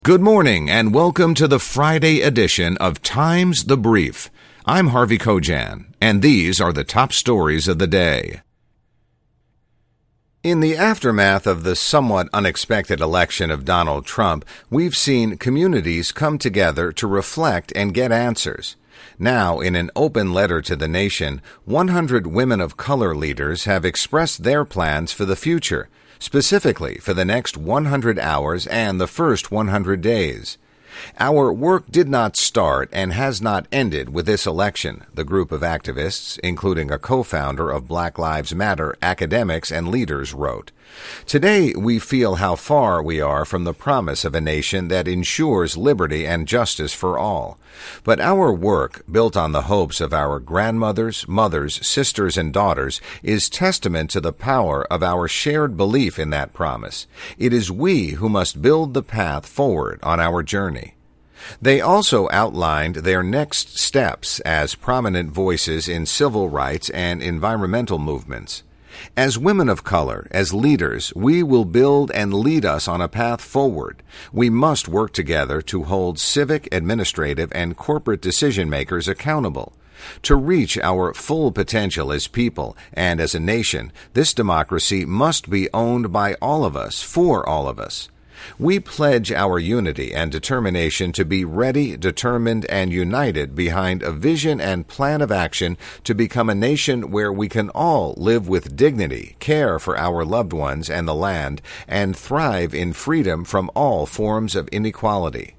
Good morning and welcome to the Friday edition of Times the Brief. I'm Harvey Kojan, and these are the top stories of the day. In the aftermath of the somewhat unexpected election of Donald Trump, we've seen communities come together to reflect and get answers. Now, in an open letter to the nation, 100 women of color leaders have expressed their plans for the future, specifically for the next 100 hours and the first 100 days. Our work did not start and has not ended with this election, the group of activists, including a co-founder of Black Lives Matter academics and leaders, wrote. Today, we feel how far we are from the promise of a nation that ensures liberty and justice for all. But our work, built on the hopes of our grandmothers, mothers, sisters, and daughters, is testament to the power of our shared belief in that promise. It is we who must build the path forward on our journey. They also outlined their next steps as prominent voices in civil rights and environmental movements. As women of color, as leaders, we will build and lead us on a path forward. We must work together to hold civic, administrative, and corporate decision-makers accountable. To reach our full potential as people and as a nation, this democracy must be owned by all of us, for all of us. We pledge our unity and determination to be ready, determined, and united behind a vision and plan of action to become a nation where we can all live with dignity, care for our loved ones and the land, and thrive in freedom from all forms of inequality.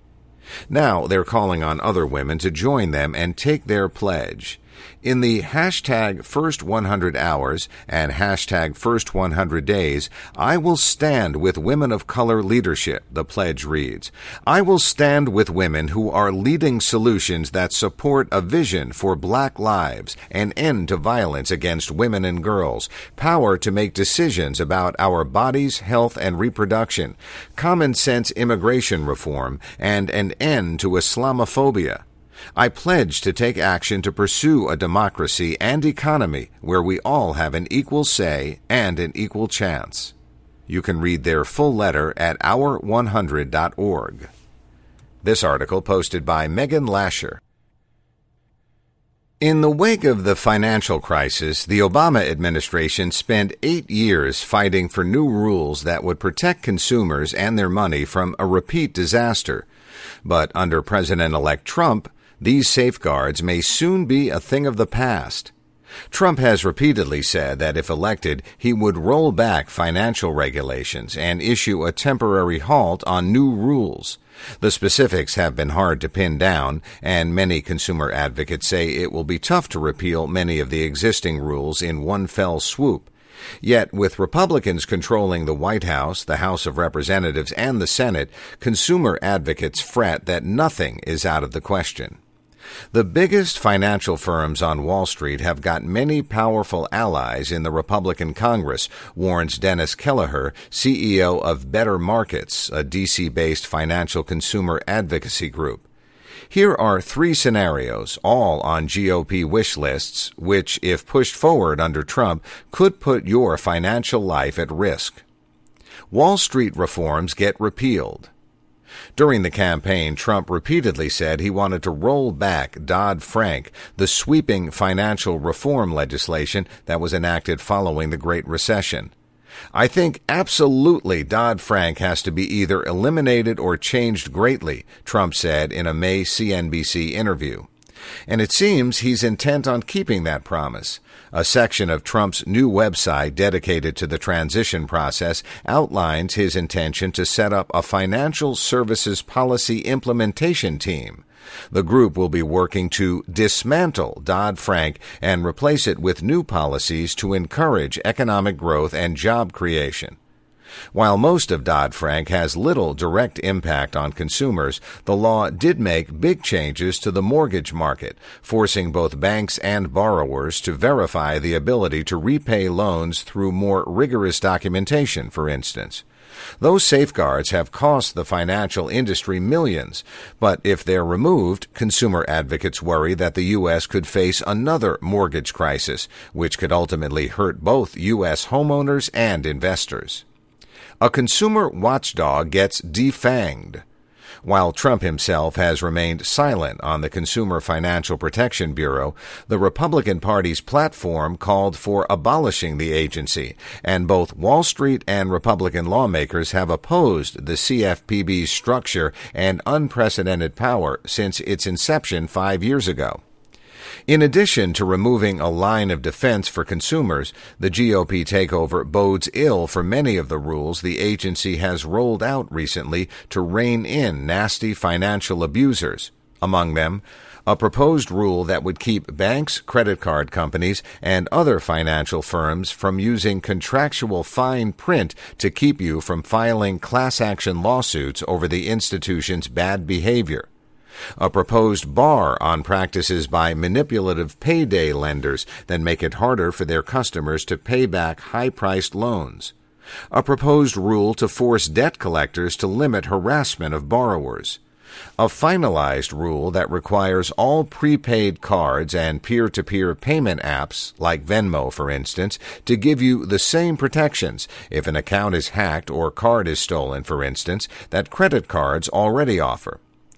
Now they're calling on other women to join them and take their pledge. In the hashtag First 100 Hours and hashtag First 100 Days, I will stand with women of color leadership, the pledge reads. I will stand with women who are leading solutions that support a vision for Black lives, an end to violence against women and girls, power to make decisions about our bodies, health, and reproduction, common sense immigration reform, and an end to Islamophobia. I pledge to take action to pursue a democracy and economy where we all have an equal say and an equal chance. You can read their full letter at our100.org. This article posted by Megan Lasher. In the wake of the financial crisis, the Obama administration spent 8 years fighting for new rules that would protect consumers and their money from a repeat disaster. But under President-elect Trump, these safeguards may soon be a thing of the past. Trump has repeatedly said that if elected, he would roll back financial regulations and issue a temporary halt on new rules. The specifics have been hard to pin down, and many consumer advocates say it will be tough to repeal many of the existing rules in one fell swoop. Yet, with Republicans controlling the White House, the House of Representatives, and the Senate, consumer advocates fret that nothing is out of the question. The biggest financial firms on Wall Street have got many powerful allies in the Republican Congress, warns Dennis Kelleher, CEO of Better Markets, a D.C.-based financial consumer advocacy group. Here are 3 scenarios, all on GOP wish lists, which, if pushed forward under Trump, could put your financial life at risk. Wall Street reforms get repealed. During the campaign, Trump repeatedly said he wanted to roll back Dodd-Frank, the sweeping financial reform legislation that was enacted following the Great Recession. I think absolutely Dodd-Frank has to be either eliminated or changed greatly, Trump said in a May CNBC interview. And it seems he's intent on keeping that promise. A section of Trump's new website dedicated to the transition process outlines his intention to set up a financial services policy implementation team. The group will be working to dismantle Dodd-Frank and replace it with new policies to encourage economic growth and job creation. While most of Dodd-Frank has little direct impact on consumers, the law did make big changes to the mortgage market, forcing both banks and borrowers to verify the ability to repay loans through more rigorous documentation, for instance. Those safeguards have cost the financial industry millions, but if they're removed, consumer advocates worry that the U.S. could face another mortgage crisis, which could ultimately hurt both U.S. homeowners and investors. A consumer watchdog gets defanged. While Trump himself has remained silent on the Consumer Financial Protection Bureau, the Republican Party's platform called for abolishing the agency, and both Wall Street and Republican lawmakers have opposed the CFPB's structure and unprecedented power since its inception 5 years ago. In addition to removing a line of defense for consumers, the GOP takeover bodes ill for many of the rules the agency has rolled out recently to rein in nasty financial abusers. Among them, a proposed rule that would keep banks, credit card companies, and other financial firms from using contractual fine print to keep you from filing class action lawsuits over the institution's bad behavior. A proposed bar on practices by manipulative payday lenders that make it harder for their customers to pay back high-priced loans. A proposed rule to force debt collectors to limit harassment of borrowers. A finalized rule that requires all prepaid cards and peer-to-peer payment apps, like Venmo for instance, to give you the same protections if an account is hacked or card is stolen, for instance, that credit cards already offer.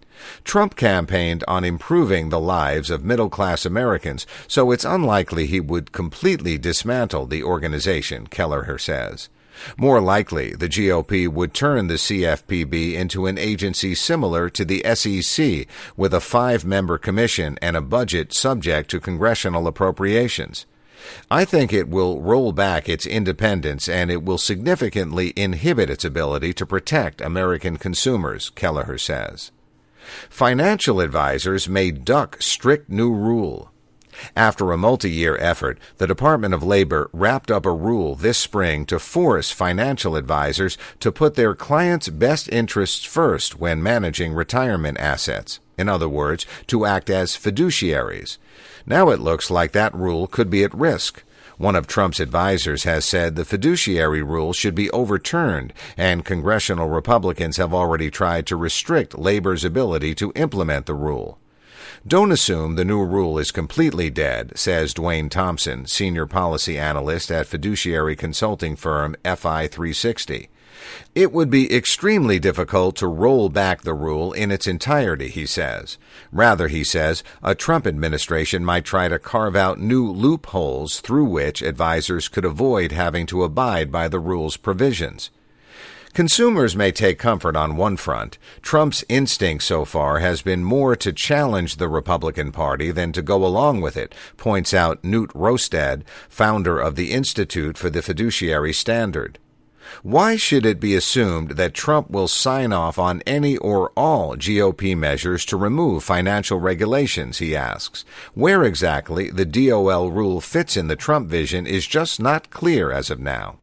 Trump campaigned on improving the lives of middle-class Americans, so it's unlikely he would completely dismantle the organization, Kelleher says. More likely, the GOP would turn the CFPB into an agency similar to the SEC, with a 5-member commission and a budget subject to congressional appropriations. I think it will roll back its independence and it will significantly inhibit its ability to protect American consumers, Kelleher says. Financial advisors may duck strict new rule. After a multi-year effort, the Department of Labor wrapped up a rule this spring to force financial advisors to put their clients' best interests first when managing retirement assets. In other words, to act as fiduciaries. Now it looks like that rule could be at risk. One of Trump's advisors has said the fiduciary rule should be overturned, and congressional Republicans have already tried to restrict Labor's ability to implement the rule. Don't assume the new rule is completely dead, says Dwayne Thompson, senior policy analyst at fiduciary consulting firm FI 360. It would be extremely difficult to roll back the rule in its entirety, he says. Rather, he says, a Trump administration might try to carve out new loopholes through which advisors could avoid having to abide by the rule's provisions. Consumers may take comfort on one front. Trump's instinct so far has been more to challenge the Republican Party than to go along with it, points out Newt Rostad, founder of the Institute for the Fiduciary Standard. Why should it be assumed that Trump will sign off on any or all GOP measures to remove financial regulations, he asks. Where exactly the DOL rule fits in the Trump vision is just not clear as of now.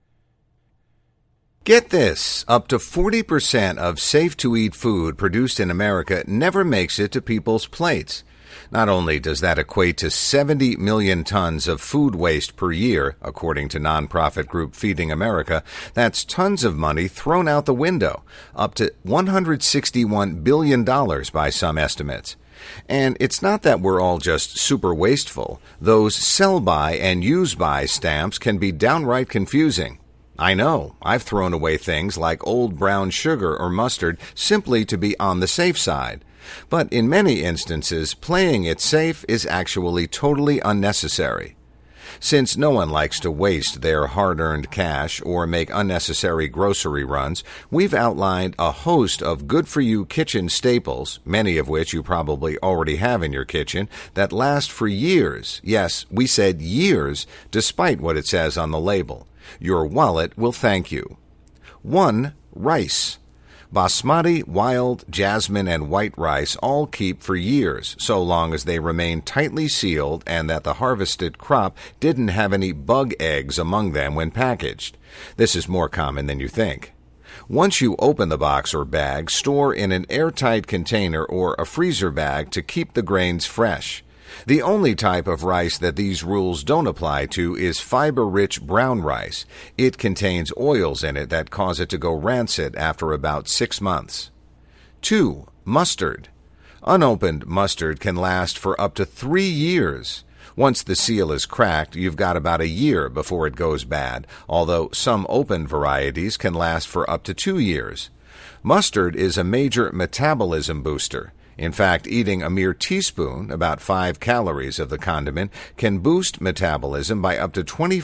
Get this, up to 40% of safe-to-eat food produced in America never makes it to people's plates. Not only does that equate to 70 million tons of food waste per year, according to nonprofit group Feeding America, that's tons of money thrown out the window, up to $161 billion by some estimates. And it's not that we're all just super wasteful. Those sell-by and use-by stamps can be downright confusing. I know, I've thrown away things like old brown sugar or mustard simply to be on the safe side. But in many instances, playing it safe is actually totally unnecessary. Since no one likes to waste their hard-earned cash or make unnecessary grocery runs, we've outlined a host of good-for-you kitchen staples, many of which you probably already have in your kitchen, that last for years. Yes, we said years, despite what it says on the label. Your wallet will thank you. 1. Rice. Basmati, wild, jasmine, and white rice all keep for years, so long as they remain tightly sealed and that the harvested crop didn't have any bug eggs among them when packaged. This is more common than you think. Once you open the box or bag, store in an airtight container or a freezer bag to keep the grains fresh. The only type of rice that these rules don't apply to is fiber-rich brown rice. It contains oils in it that cause it to go rancid after about 6 months. 2. Mustard. Unopened mustard can last for up to 3 years. Once the seal is cracked, you've got about a year before it goes bad, although some open varieties can last for up to 2 years. Mustard is a major metabolism booster. In fact, eating a mere teaspoon, about 5 calories of the condiment, can boost metabolism by up to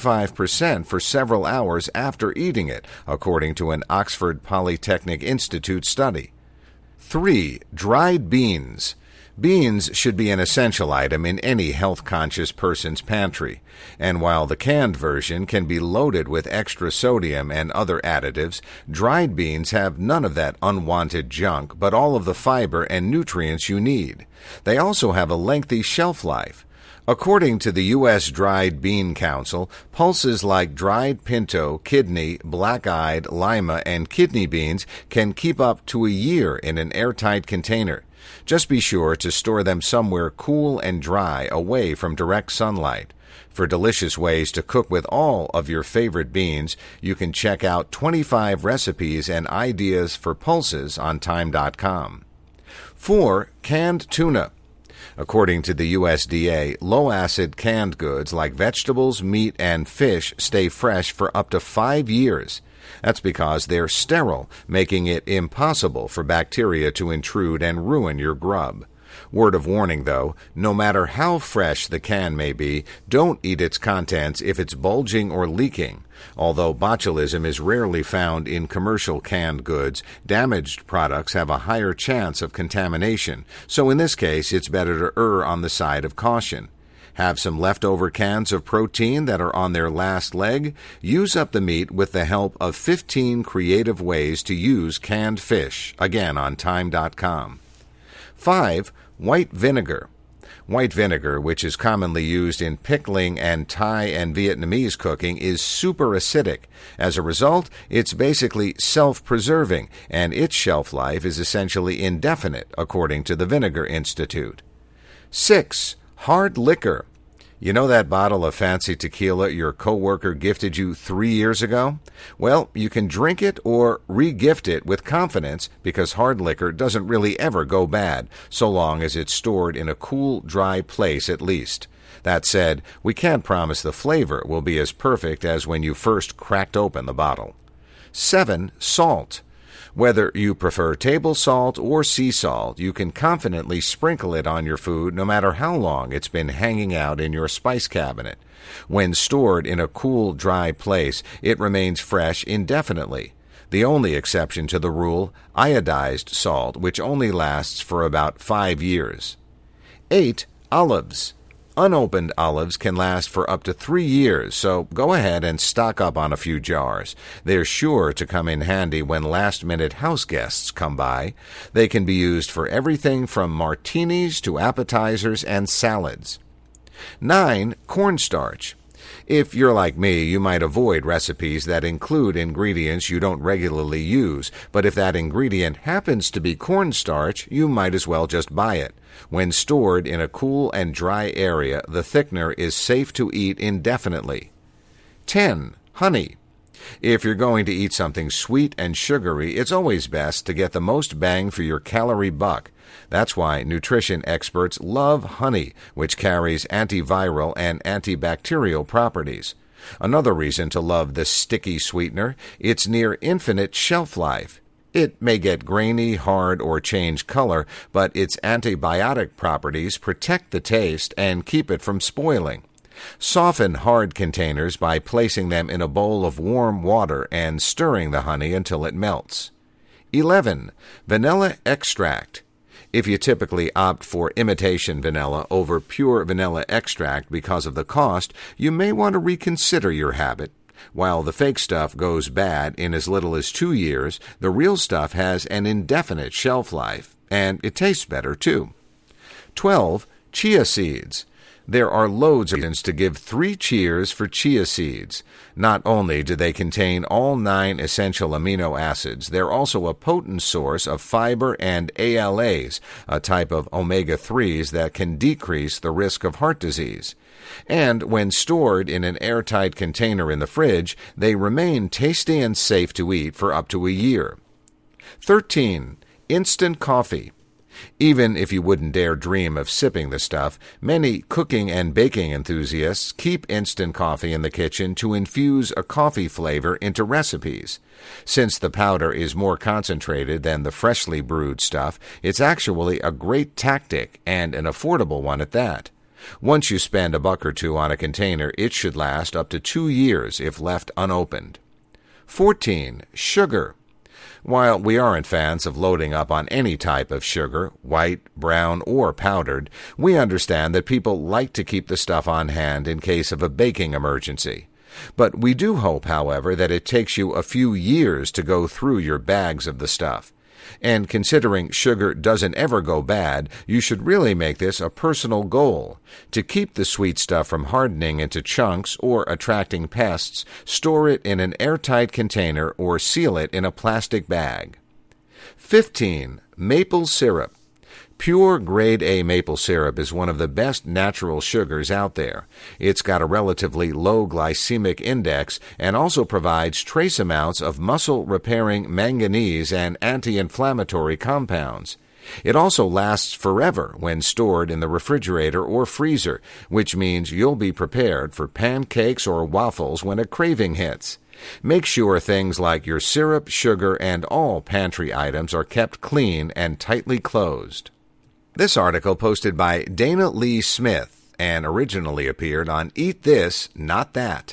25% for several hours after eating it, according to an Oxford Polytechnic Institute study. 3. Dried beans. Beans should be an essential item in any health-conscious person's pantry, and while the canned version can be loaded with extra sodium and other additives, dried beans have none of that unwanted junk, but all of the fiber and nutrients you need. They also have a lengthy shelf life. According to the U.S. Dried Bean Council, pulses like dried pinto, kidney, black-eyed, lima, and kidney beans can keep up to a year in an airtight container. Just be sure to store them somewhere cool and dry, away from direct sunlight. For delicious ways to cook with all of your favorite beans, you can check out 25 recipes and ideas for pulses on Time.com. 4. Canned tuna. According to the USDA, low-acid canned goods like vegetables, meat, and fish stay fresh for up to 5 years. That's because they're sterile, making it impossible for bacteria to intrude and ruin your grub. Word of warning, though, no matter how fresh the can may be, don't eat its contents if it's bulging or leaking. Although botulism is rarely found in commercial canned goods, damaged products have a higher chance of contamination, so in this case it's better to err on the side of caution. Have some leftover cans of protein that are on their last leg? Use up the meat with the help of 15 creative ways to use canned fish, again on Time.com. 5. White vinegar. White vinegar, which is commonly used in pickling and Thai and Vietnamese cooking, is super acidic. As a result, it's basically self-preserving, and its shelf life is essentially indefinite, according to the Vinegar Institute. 6. Hard liquor. You know that bottle of fancy tequila your coworker gifted you 3 years ago? Well, you can drink it or re-gift it with confidence because hard liquor doesn't really ever go bad, so long as it's stored in a cool, dry place at least. That said, we can't promise the flavor will be as perfect as when you first cracked open the bottle. 7. Salt. Whether you prefer table salt or sea salt, you can confidently sprinkle it on your food no matter how long it's been hanging out in your spice cabinet. When stored in a cool, dry place, it remains fresh indefinitely. The only exception to the rule, iodized salt, which only lasts for about 5 years. 8. Olives. Unopened olives can last for up to 3 years, so go ahead and stock up on a few jars. They're sure to come in handy when last-minute house guests come by. They can be used for everything from martinis to appetizers and salads. 9. Cornstarch. If you're like me, you might avoid recipes that include ingredients you don't regularly use, but if that ingredient happens to be cornstarch, you might as well just buy it. When stored in a cool and dry area, the thickener is safe to eat indefinitely. 10. Honey. If you're going to eat something sweet and sugary, it's always best to get the most bang for your calorie buck. That's why nutrition experts love honey, which carries antiviral and antibacterial properties. Another reason to love this sticky sweetener, its near infinite shelf life. It may get grainy, hard, or change color, but its antibiotic properties protect the taste and keep it from spoiling. Soften hard containers by placing them in a bowl of warm water and stirring the honey until it melts. 11. Vanilla extract. If you typically opt for imitation vanilla over pure vanilla extract because of the cost, you may want to reconsider your habit. While the fake stuff goes bad in as little as 2 years, the real stuff has an indefinite shelf life, and it tastes better too. 12. Chia seeds. There are loads of reasons to give 3 cheers for chia seeds. Not only do they contain all 9 essential amino acids, they're also a potent source of fiber and ALAs, a type of omega-3s that can decrease the risk of heart disease. And when stored in an airtight container in the fridge, they remain tasty and safe to eat for up to a year. 13. Instant coffee. Even if you wouldn't dare dream of sipping the stuff, many cooking and baking enthusiasts keep instant coffee in the kitchen to infuse a coffee flavor into recipes. Since the powder is more concentrated than the freshly brewed stuff, it's actually a great tactic, and an affordable one at that. Once you spend $1 or $2 on a container, it should last up to 2 years if left unopened. 14. Sugar. While we aren't fans of loading up on any type of sugar, white, brown, or powdered, we understand that people like to keep the stuff on hand in case of a baking emergency. But we do hope, however, that it takes you a few years to go through your bags of the stuff. And considering sugar doesn't ever go bad, you should really make this a personal goal. To keep the sweet stuff from hardening into chunks or attracting pests, store it in an airtight container or seal it in a plastic bag. 15. Maple syrup. Pure grade A maple syrup is one of the best natural sugars out there. It's got a relatively low glycemic index and also provides trace amounts of muscle-repairing manganese and anti-inflammatory compounds. It also lasts forever when stored in the refrigerator or freezer, which means you'll be prepared for pancakes or waffles when a craving hits. Make sure things like your syrup, sugar, and all pantry items are kept clean and tightly closed. This article posted by Dana Lee Smith and originally appeared on Eat This, Not That.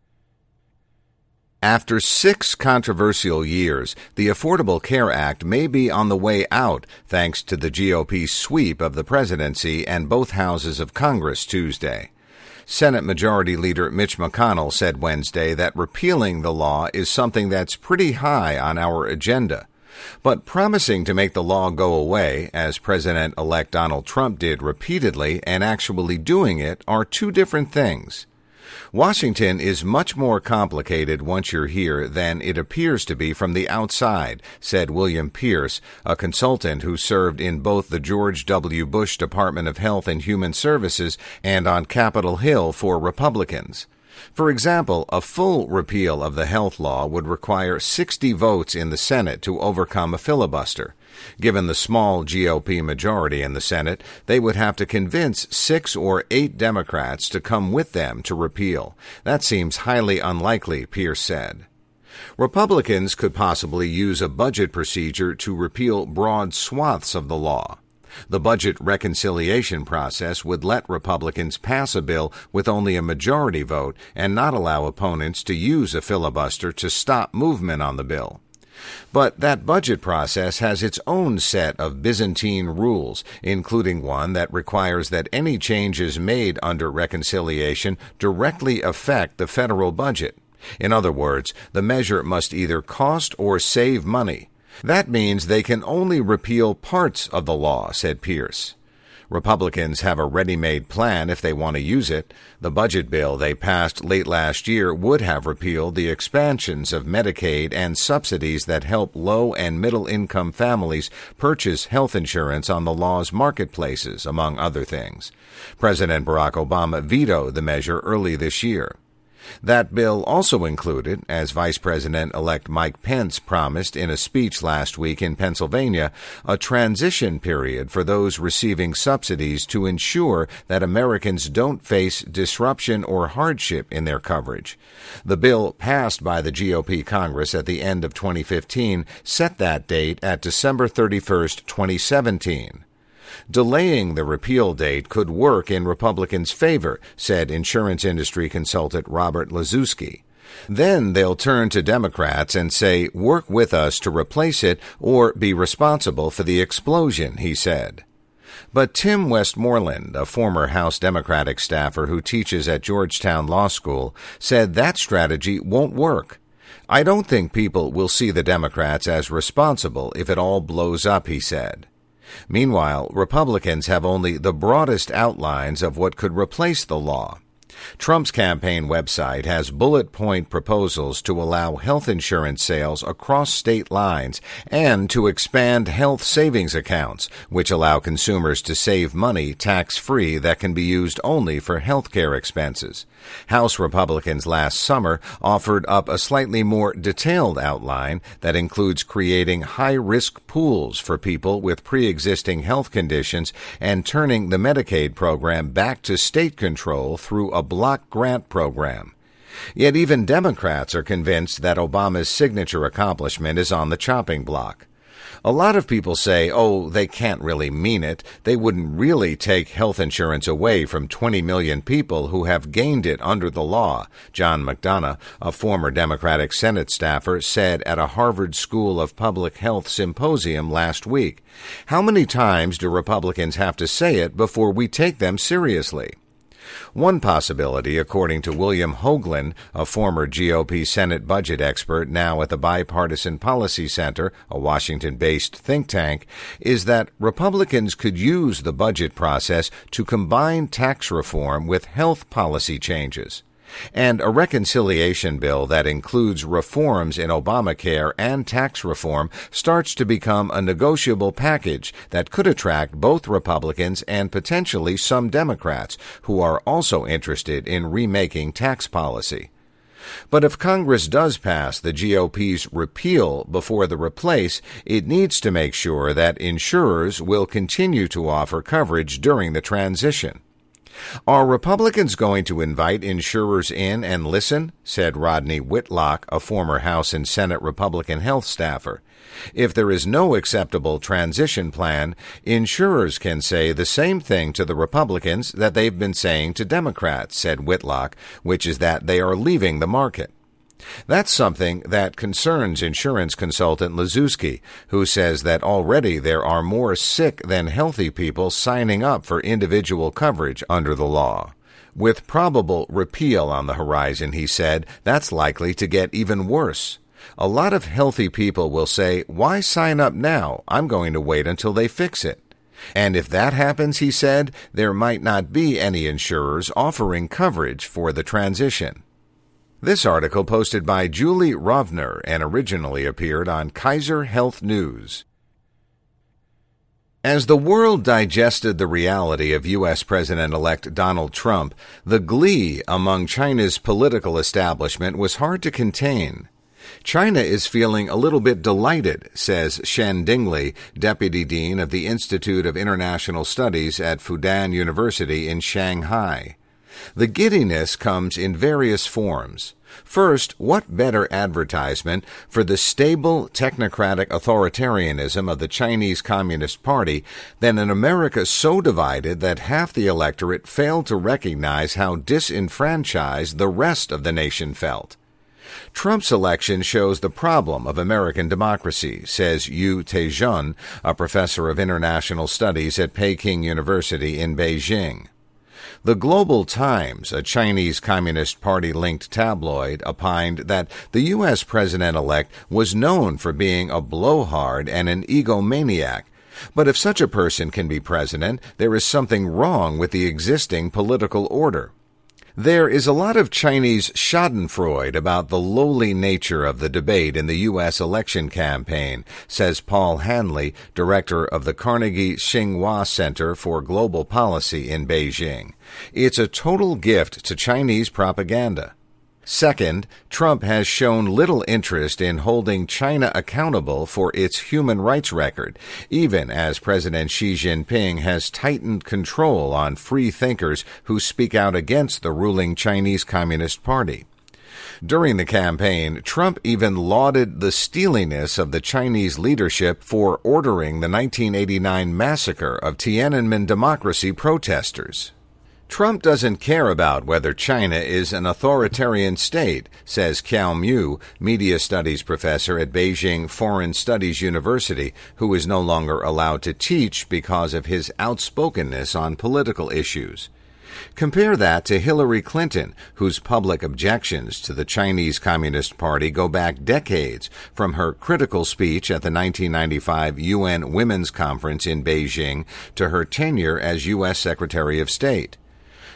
After 6 controversial years, the Affordable Care Act may be on the way out thanks to the GOP sweep of the presidency and both houses of Congress Tuesday. Senate Majority Leader Mitch McConnell said Wednesday that repealing the law is something that's pretty high on our agenda. But promising to make the law go away, as President-elect Donald Trump did repeatedly, and actually doing it are two different things. Washington is much more complicated once you're here than it appears to be from the outside, said William Pierce, a consultant who served in both the George W. Bush Department of Health and Human Services and on Capitol Hill for Republicans. For example, a full repeal of the health law would require 60 votes in the Senate to overcome a filibuster. Given the small GOP majority in the Senate, they would have to convince 6 or 8 Democrats to come with them to repeal. That seems highly unlikely, Pierce said. Republicans could possibly use a budget procedure to repeal broad swaths of the law. The budget reconciliation process would let Republicans pass a bill with only a majority vote and not allow opponents to use a filibuster to stop movement on the bill. But that budget process has its own set of Byzantine rules, including one that requires that any changes made under reconciliation directly affect the federal budget. In other words, the measure must either cost or save money. That means they can only repeal parts of the law, said Pierce. Republicans have a ready-made plan if they want to use it. The budget bill they passed late last year would have repealed the expansions of Medicaid and subsidies that help low- and middle-income families purchase health insurance on the law's marketplaces, among other things. President Barack Obama vetoed the measure early this year. That bill also included, as Vice President-elect Mike Pence promised in a speech last week in Pennsylvania, a transition period for those receiving subsidies to ensure that Americans don't face disruption or hardship in their coverage. The bill passed by the GOP Congress at the end of 2015 set that date at December 31, 2017. Delaying the repeal date could work in Republicans' favor, said insurance industry consultant Robert Lazuski. Then they'll turn to Democrats and say, work with us to replace it or be responsible for the explosion, he said. But Tim Westmoreland, a former House Democratic staffer who teaches at Georgetown Law School, said that strategy won't work. I don't think people will see the Democrats as responsible if it all blows up, he said. Meanwhile, Republicans have only the broadest outlines of what could replace the law. Trump's campaign website has bullet point proposals to allow health insurance sales across state lines and to expand health savings accounts, which allow consumers to save money tax-free that can be used only for health care expenses. House Republicans last summer offered up a slightly more detailed outline that includes creating high-risk pools for people with pre-existing health conditions and turning the Medicaid program back to state control through a block grant program. Yet even Democrats are convinced that Obama's signature accomplishment is on the chopping block. A lot of people say, they can't really mean it. They wouldn't really take health insurance away from 20 million people who have gained it under the law, John McDonough, a former Democratic Senate staffer, said at a Harvard School of Public Health symposium last week. How many times do Republicans have to say it before we take them seriously? One possibility, according to William Hoagland, a former GOP Senate budget expert now at the Bipartisan Policy Center, a Washington-based think tank, is that Republicans could use the budget process to combine tax reform with health policy changes. And a reconciliation bill that includes reforms in Obamacare and tax reform starts to become a negotiable package that could attract both Republicans and potentially some Democrats who are also interested in remaking tax policy. But if Congress does pass the GOP's repeal before the replace, it needs to make sure that insurers will continue to offer coverage during the transition. Are Republicans going to invite insurers in and listen? Said Rodney Whitlock, a former House and Senate Republican health staffer. If there is no acceptable transition plan, insurers can say the same thing to the Republicans that they've been saying to Democrats, said Whitlock, which is that they are leaving the market. That's something that concerns insurance consultant Lazewski, who says that already there are more sick than healthy people signing up for individual coverage under the law. With probable repeal on the horizon, he said, that's likely to get even worse. A lot of healthy people will say, why sign up now? I'm going to wait until they fix it. And if that happens, he said, there might not be any insurers offering coverage for the transition. This article posted by Julie Rovner and originally appeared on Kaiser Health News. As the world digested the reality of U.S. President-elect Donald Trump, the glee among China's political establishment was hard to contain. China is feeling a little bit delighted, says Shen Dingley, Deputy Dean of the Institute of International Studies at Fudan University in Shanghai. The giddiness comes in various forms. First, what better advertisement for the stable technocratic authoritarianism of the Chinese Communist Party than an America so divided that half the electorate failed to recognize how disenfranchised the rest of the nation felt? Trump's election shows the problem of American democracy, says Yu Taejun, a professor of international studies at Peking University in Beijing. The Global Times, a Chinese Communist Party-linked tabloid, opined that the U.S. president-elect was known for being a blowhard and an egomaniac. But if such a person can be president, there is something wrong with the existing political order. There is a lot of Chinese schadenfreude about the lowly nature of the debate in the U.S. election campaign, says Paul Hanley, director of the Carnegie Tsinghua Center for Global Policy in Beijing. It's a total gift to Chinese propaganda. Second, Trump has shown little interest in holding China accountable for its human rights record, even as President Xi Jinping has tightened control on free thinkers who speak out against the ruling Chinese Communist Party. During the campaign, Trump even lauded the steeliness of the Chinese leadership for ordering the 1989 massacre of Tiananmen democracy protesters. Trump doesn't care about whether China is an authoritarian state, says Kiao Mu, media studies professor at Beijing Foreign Studies University, who is no longer allowed to teach because of his outspokenness on political issues. Compare that to Hillary Clinton, whose public objections to the Chinese Communist Party go back decades, from her critical speech at the 1995 UN Women's Conference in Beijing to her tenure as U.S. Secretary of State.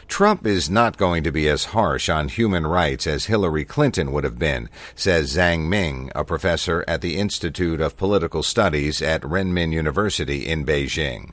Trump is not going to be as harsh on human rights as Hillary Clinton would have been, says Zhang Ming, a professor at the Institute of Political Studies at Renmin University in Beijing.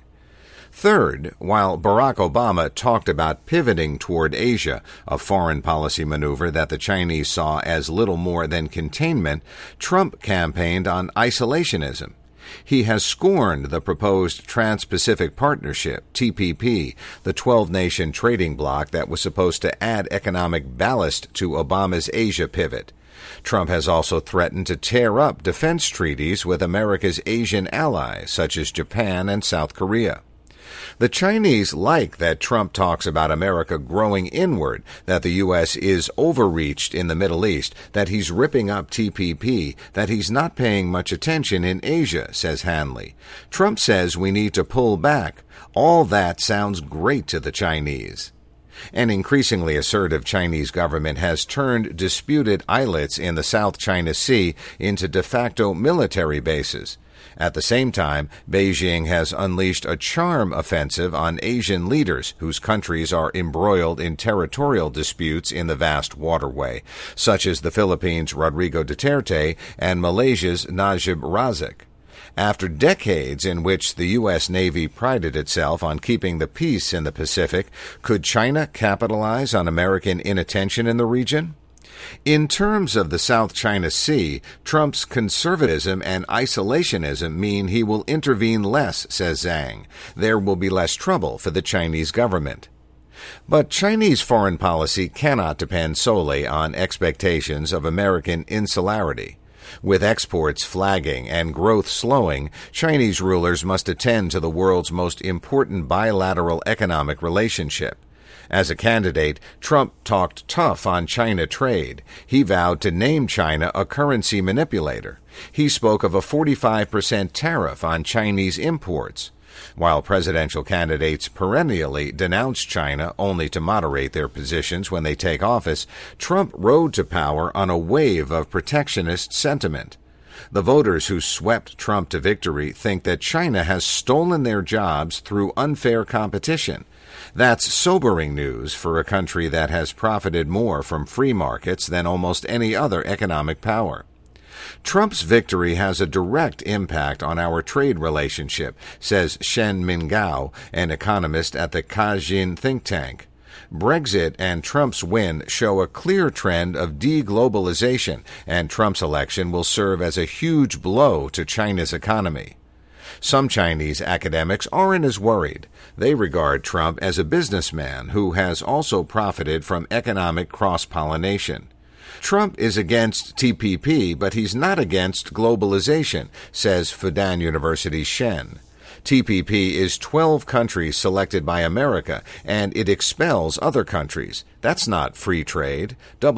Third, while Barack Obama talked about pivoting toward Asia, a foreign policy maneuver that the Chinese saw as little more than containment, Trump campaigned on isolationism. He has scorned the proposed Trans-Pacific Partnership, TPP, the 12-nation trading bloc that was supposed to add economic ballast to Obama's Asia pivot. Trump has also threatened to tear up defense treaties with America's Asian allies, such as Japan and South Korea. The Chinese like that Trump talks about America growing inward, that the U.S. is overreached in the Middle East, that he's ripping up TPP, that he's not paying much attention in Asia, says Hanley. Trump says we need to pull back. All that sounds great to the Chinese. An increasingly assertive Chinese government has turned disputed islets in the South China Sea into de facto military bases. At the same time, Beijing has unleashed a charm offensive on Asian leaders whose countries are embroiled in territorial disputes in the vast waterway, such as the Philippines' Rodrigo Duterte and Malaysia's Najib Razak. After decades in which the U.S. Navy prided itself on keeping the peace in the Pacific, could China capitalize on American inattention in the region? In terms of the South China Sea, Trump's conservatism and isolationism mean he will intervene less, says Zhang. There will be less trouble for the Chinese government. But Chinese foreign policy cannot depend solely on expectations of American insularity. With exports flagging and growth slowing, Chinese rulers must attend to the world's most important bilateral economic relationship. As a candidate, Trump talked tough on China trade. He vowed to name China a currency manipulator. He spoke of a 45% tariff on Chinese imports. While presidential candidates perennially denounce China only to moderate their positions when they take office, Trump rode to power on a wave of protectionist sentiment. The voters who swept Trump to victory think that China has stolen their jobs through unfair competition. That's sobering news for a country that has profited more from free markets than almost any other economic power. Trump's victory has a direct impact on our trade relationship, says Shen Mingao, an economist at the Caixin think tank. Brexit and Trump's win show a clear trend of deglobalization, and Trump's election will serve as a huge blow to China's economy. Some Chinese academics aren't as worried. They regard Trump as a businessman who has also profited from economic cross-pollination. Trump is against TPP, but he's not against globalization, says Fudan University's Shen. TPP is 12 countries selected by America, and it expels other countries. That's not free trade.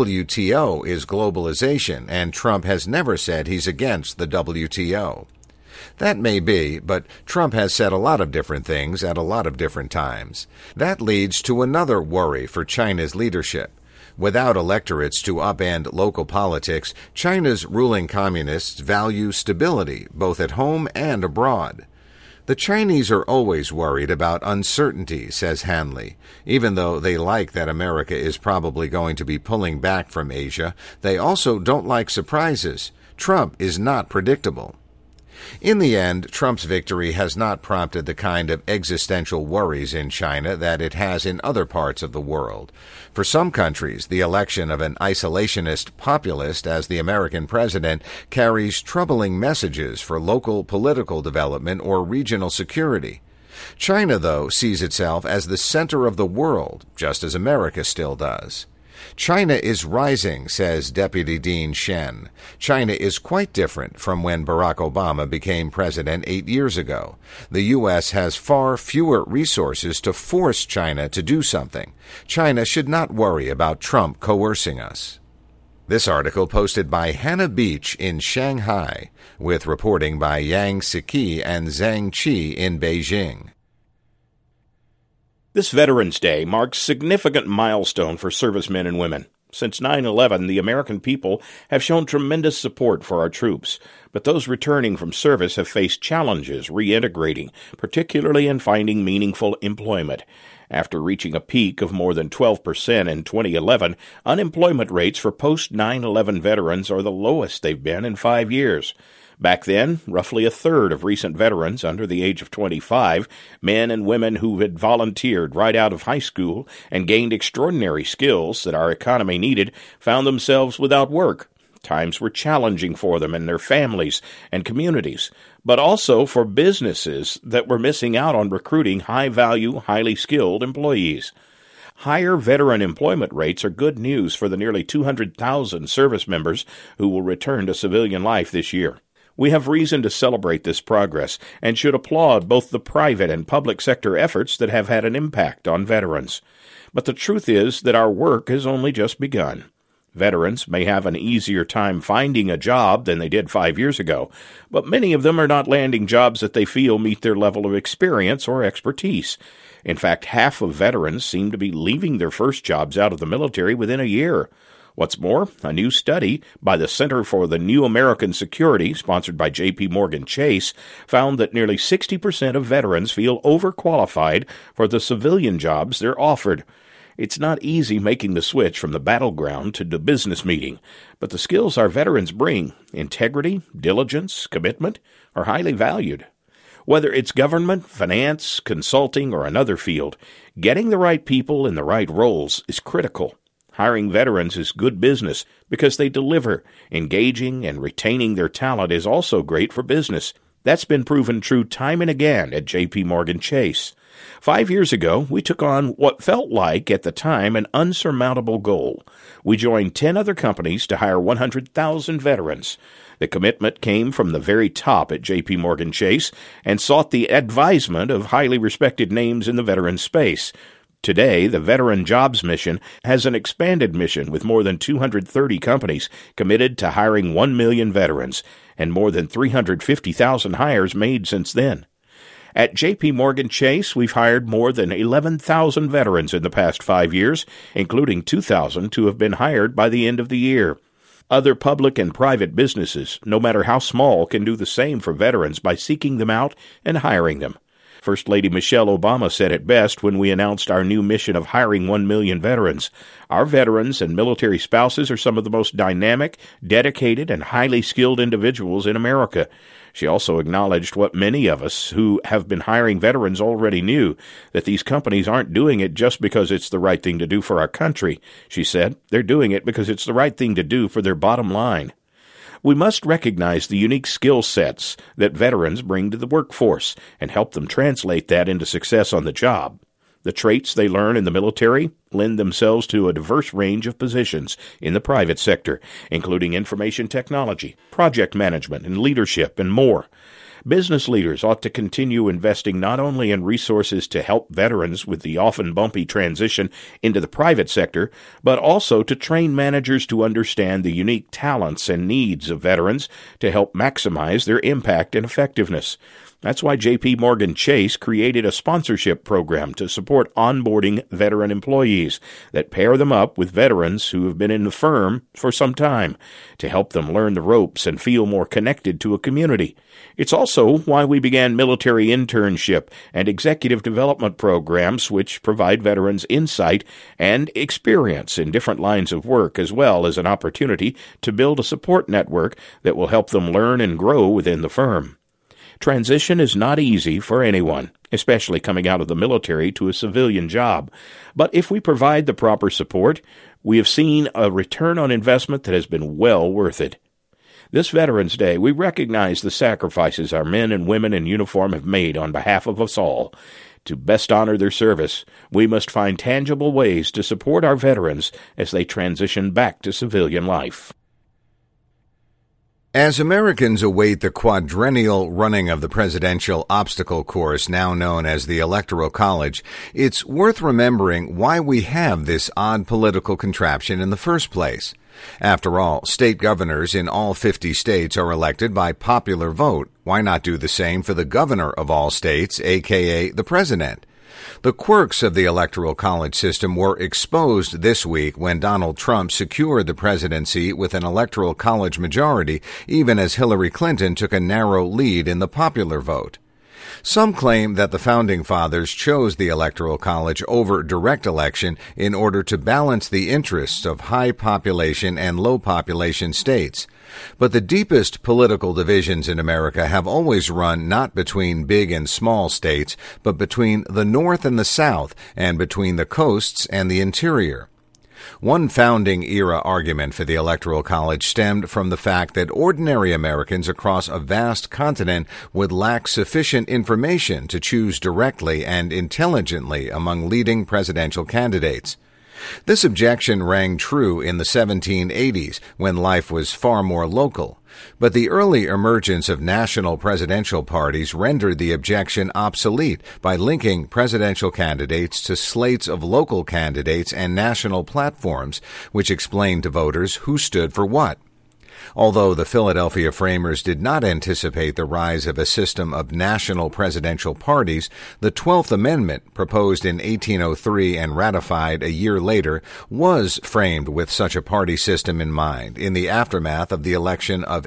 WTO is globalization, and Trump has never said he's against the WTO. That may be, but Trump has said a lot of different things at a lot of different times. That leads to another worry for China's leadership. Without electorates to upend local politics, China's ruling communists value stability, both at home and abroad. The Chinese are always worried about uncertainty, says Hanley. Even though they like that America is probably going to be pulling back from Asia, they also don't like surprises. Trump is not predictable. In the end, Trump's victory has not prompted the kind of existential worries in China that it has in other parts of the world. For some countries, the election of an isolationist populist as the American president carries troubling messages for local political development or regional security. China, though, sees itself as the center of the world, just as America still does. China is rising, says Deputy Dean Shen. China is quite different from when Barack Obama became president 8 years ago. The U.S. has far fewer resources to force China to do something. China should not worry about Trump coercing us. This article posted by Hannah Beach in Shanghai, with reporting by Yang Siki and Zhang Qi in Beijing. This Veterans Day marks a significant milestone for servicemen and women. Since 9/11, the American people have shown tremendous support for our troops, but those returning from service have faced challenges reintegrating, particularly in finding meaningful employment. After reaching a peak of more than 12% in 2011, unemployment rates for post-9/11 veterans are the lowest they've been in 5 years. Back then, roughly a third of recent veterans under the age of 25, men and women who had volunteered right out of high school and gained extraordinary skills that our economy needed, found themselves without work. Times were challenging for them and their families and communities, but also for businesses that were missing out on recruiting high-value, highly skilled employees. Higher veteran employment rates are good news for the nearly 200,000 service members who will return to civilian life this year. We have reason to celebrate this progress and should applaud both the private and public sector efforts that have had an impact on veterans. But the truth is that our work has only just begun. Veterans may have an easier time finding a job than they did 5 years ago, but many of them are not landing jobs that they feel meet their level of experience or expertise. In fact, half of veterans seem to be leaving their first jobs out of the military within a year. What's more, a new study by the Center for the New American Security, sponsored by J.P. Morgan Chase, found that nearly 60% of veterans feel overqualified for the civilian jobs they're offered. It's not easy making the switch from the battleground to the business meeting, but the skills our veterans bring, integrity, diligence, commitment, are highly valued. Whether it's government, finance, consulting, or another field, getting the right people in the right roles is critical. Hiring veterans is good business because they deliver. Engaging and retaining their talent is also great for business. That's been proven true time and again at J.P. Morgan Chase. 5 years ago, we took on what felt like, at the time, an unsurmountable goal. We joined 10 other companies to hire 100,000 veterans. The commitment came from the very top at J.P. Morgan Chase and sought the advisement of highly respected names in the veteran space. Today, the Veteran Jobs Mission has an expanded mission with more than 230 companies committed to hiring 1 million veterans, and more than 350,000 hires made since then. At J.P. Morgan Chase, we've hired more than 11,000 veterans in the past 5 years, including 2,000 who have been hired by the end of the year. Other public and private businesses, no matter how small, can do the same for veterans by seeking them out and hiring them. First Lady Michelle Obama said it best when we announced our new mission of hiring 1 million veterans. Our veterans and military spouses are some of the most dynamic, dedicated, and highly skilled individuals in America. She also acknowledged what many of us who have been hiring veterans already knew, that these companies aren't doing it just because it's the right thing to do for our country. She said they're doing it because it's the right thing to do for their bottom line. We must recognize the unique skill sets that veterans bring to the workforce and help them translate that into success on the job. The traits they learn in the military lend themselves to a diverse range of positions in the private sector, including information technology, project management, and leadership, and more. Business leaders ought to continue investing not only in resources to help veterans with the often bumpy transition into the private sector, but also to train managers to understand the unique talents and needs of veterans to help maximize their impact and effectiveness. That's why J.P. Morgan Chase created a sponsorship program to support onboarding veteran employees that pair them up with veterans who have been in the firm for some time to help them learn the ropes and feel more connected to a community. It's also why we began military internship and executive development programs which provide veterans insight and experience in different lines of work, as well as an opportunity to build a support network that will help them learn and grow within the firm. Transition is not easy for anyone, especially coming out of the military to a civilian job. But if we provide the proper support, we have seen a return on investment that has been well worth it. This Veterans Day, we recognize the sacrifices our men and women in uniform have made on behalf of us all. To best honor their service, we must find tangible ways to support our veterans as they transition back to civilian life. As Americans await the quadrennial running of the presidential obstacle course now known as the Electoral College, it's worth remembering why we have this odd political contraption in the first place. After all, state governors in all 50 states are elected by popular vote. Why not do the same for the governor of all states, aka the president? The quirks of the Electoral College system were exposed this week when Donald Trump secured the presidency with an Electoral College majority, even as Hillary Clinton took a narrow lead in the popular vote. Some claim that the Founding Fathers chose the Electoral College over direct election in order to balance the interests of high population and low population states. But the deepest political divisions in America have always run not between big and small states, but between the North and the South, and between the coasts and the interior. One founding-era argument for the Electoral College stemmed from the fact that ordinary Americans across a vast continent would lack sufficient information to choose directly and intelligently among leading presidential candidates. This objection rang true in the 1780s, when life was far more local. But the early emergence of national presidential parties rendered the objection obsolete by linking presidential candidates to slates of local candidates and national platforms, which explained to voters who stood for what. Although the Philadelphia framers did not anticipate the rise of a system of national presidential parties, the 12th Amendment, proposed in 1803 and ratified a year later, was framed with such a party system in mind in the aftermath of the election of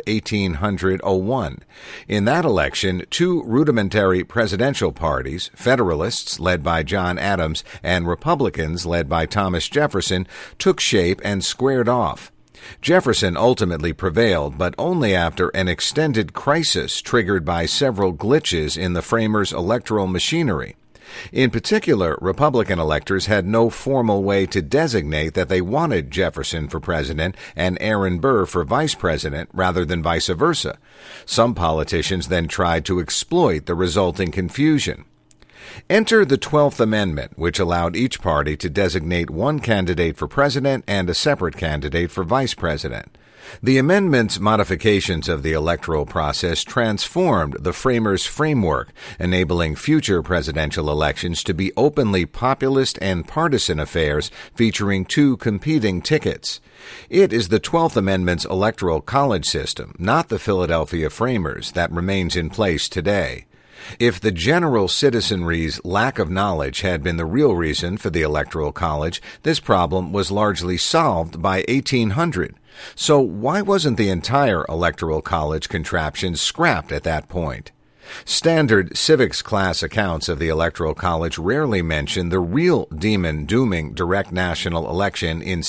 1801. In that election, two rudimentary presidential parties, Federalists led by John Adams and Republicans led by Thomas Jefferson, took shape and squared off. Jefferson ultimately prevailed, but only after an extended crisis triggered by several glitches in the framers' electoral machinery. In particular, Republican electors had no formal way to designate that they wanted Jefferson for president and Aaron Burr for vice president rather than vice versa. Some politicians then tried to exploit the resulting confusion. Enter the 12th Amendment, which allowed each party to designate one candidate for president and a separate candidate for vice president. The amendment's modifications of the electoral process transformed the framers' framework, enabling future presidential elections to be openly populist and partisan affairs featuring two competing tickets. It is the 12th Amendment's Electoral College system, not the Philadelphia framers, that remains in place today. If the general citizenry's lack of knowledge had been the real reason for the Electoral College, this problem was largely solved by 1800. So why wasn't the entire Electoral College contraption scrapped at that point? Standard civics class accounts of the Electoral College rarely mention the real demon-dooming direct national election in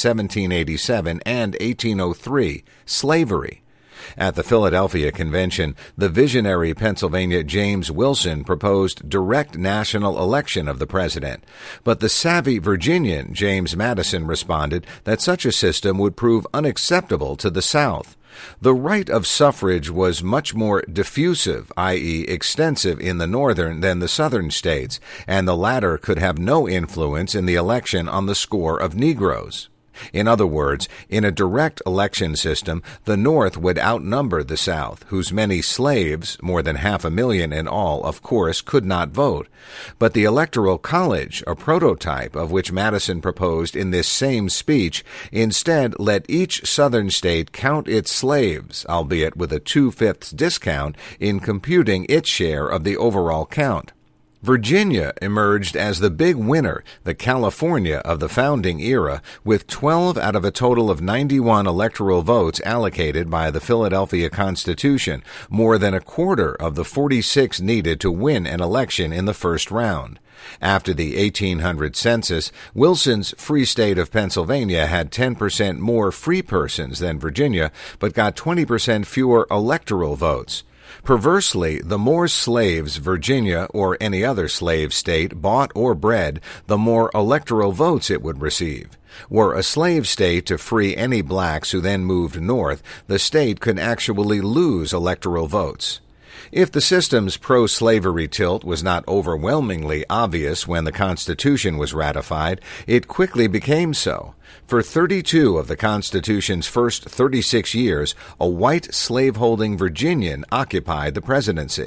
1787 and 1803, slavery. At the Philadelphia Convention, the visionary Pennsylvania James Wilson proposed direct national election of the president, but the savvy Virginian James Madison responded that such a system would prove unacceptable to the South. The right of suffrage was much more diffusive, i.e., extensive in the northern than the southern states, and the latter could have no influence in the election on the score of Negroes. In other words, in a direct election system, the North would outnumber the South, whose many slaves, more than 500,000 in all, of course, could not vote. But the Electoral College, a prototype of which Madison proposed in this same speech, instead let each Southern state count its slaves, albeit with a 2/5 discount, in computing its share of the overall count. Virginia emerged as the big winner, the California of the founding era, with 12 out of a total of 91 electoral votes allocated by the Philadelphia Constitution, more than a quarter of the 46 needed to win an election in the first round. After the 1800 census, Wilson's free state of Pennsylvania had 10% more free persons than Virginia, but got 20% fewer electoral votes. Perversely, the more slaves Virginia or any other slave state bought or bred, the more electoral votes it would receive. Were a slave state to free any blacks who then moved north, the state could actually lose electoral votes. If the system's pro-slavery tilt was not overwhelmingly obvious when the Constitution was ratified, it quickly became so. For 32 of the Constitution's first 36 years, a white slaveholding Virginian occupied the presidency.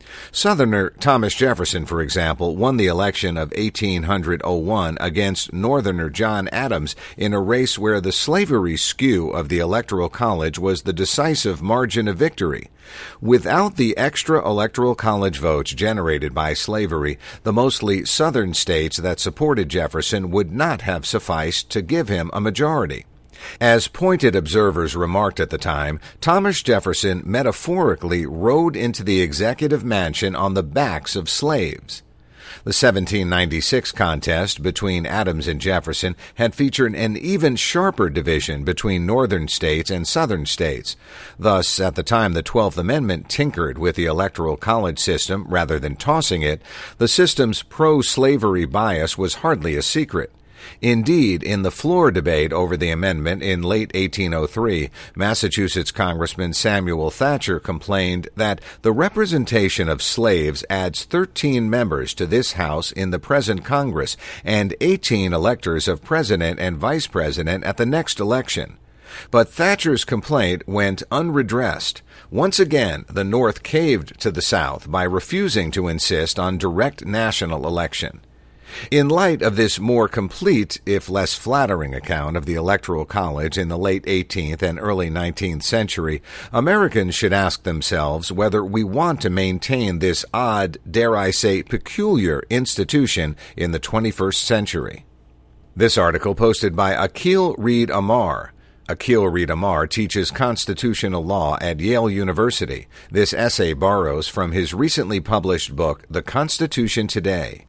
Southerner Thomas Jefferson, for example, won the election of 1801 against Northerner John Adams in a race where the slavery skew of the Electoral College was the decisive margin of victory. Without the extra Electoral College votes generated by slavery, the mostly Southern states that supported Jefferson would not have sufficed to give him a majority. As pointed observers remarked at the time, Thomas Jefferson metaphorically rode into the executive mansion on the backs of slaves. The 1796 contest between Adams and Jefferson had featured an even sharper division between northern states and southern states. Thus, at the time the 12th Amendment tinkered with the Electoral College system rather than tossing it, the system's pro-slavery bias was hardly a secret. Indeed, in the floor debate over the amendment in late 1803, Massachusetts Congressman Samuel Thatcher complained that the representation of slaves adds 13 members to this House in the present Congress and 18 electors of president and vice president at the next election. But Thatcher's complaint went unredressed. Once again, the North caved to the South by refusing to insist on direct national election. In light of this more complete, if less flattering account of the Electoral College in the late 18th and early 19th century, Americans should ask themselves whether we want to maintain this odd, dare I say, peculiar institution in the 21st century. This article posted by Akil Reed Amar. Akil Reed Amar teaches constitutional law at Yale University. This essay borrows from his recently published book, The Constitution Today.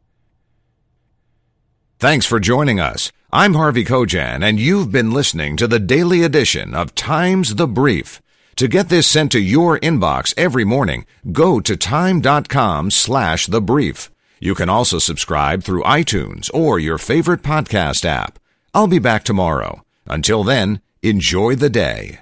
Thanks for joining us. I'm Harvey Kojan, and you've been listening to the daily edition of Times the Brief. To get this sent to your inbox every morning, go to time.com/thebrief. You can also subscribe through iTunes or your favorite podcast app. I'll be back tomorrow. Until then, enjoy the day.